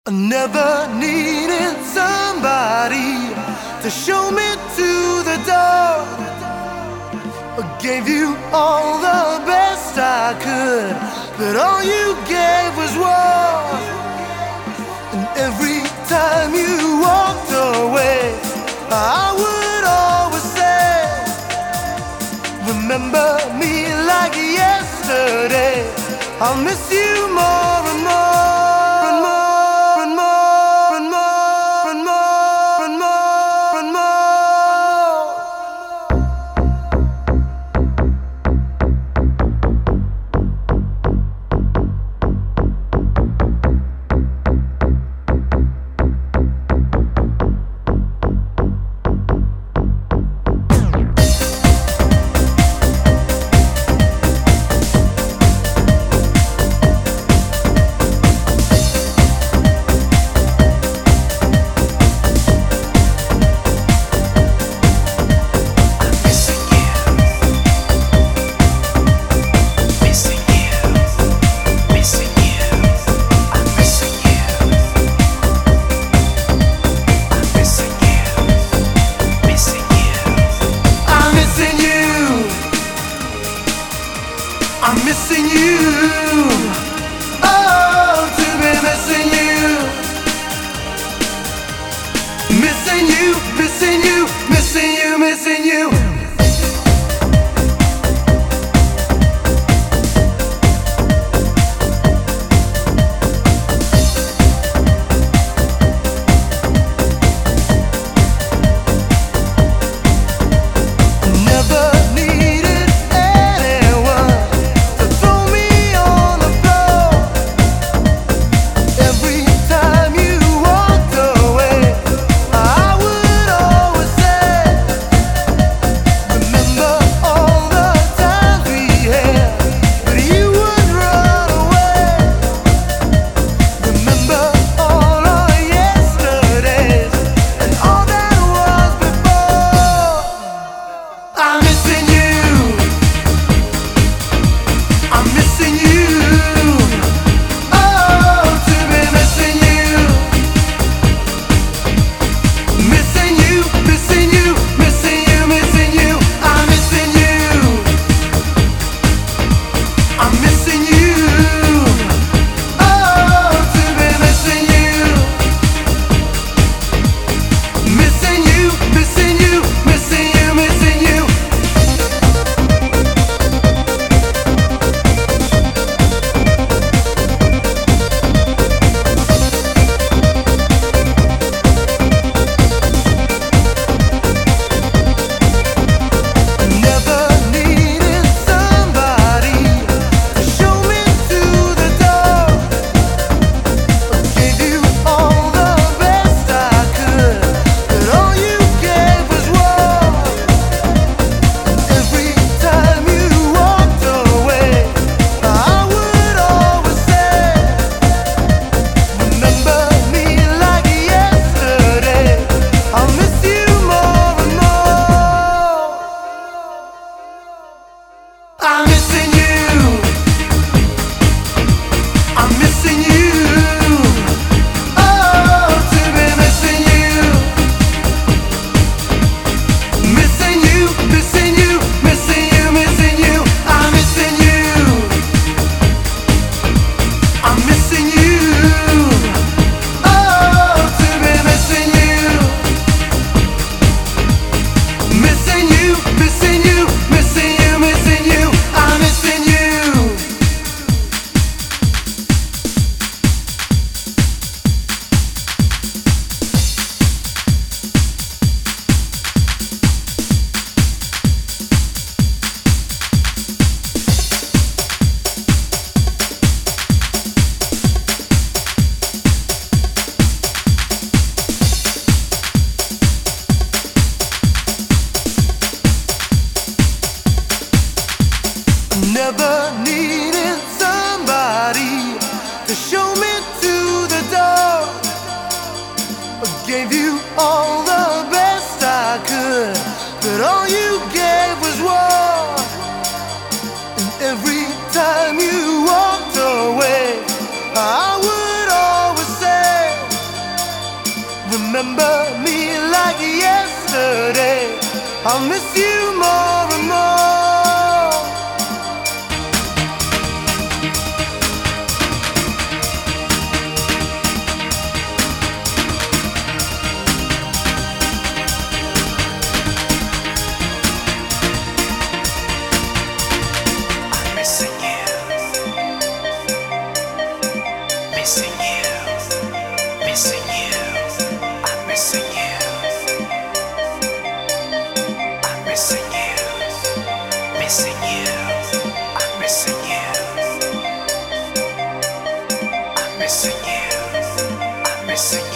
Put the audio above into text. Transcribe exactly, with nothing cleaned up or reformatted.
I never needed somebody to show me to the door. I gave you all the best I could, but all you gave was war. And every time you walked away, I would always say, remember me like yesterday. I'll miss you more and more. remember me like yesterday. I'll miss you more and more. I'm missing you, missing you, missing you. I'm missing you, I'm missing you, missing you. I'm missing you, I'm missing you, I'm missing you.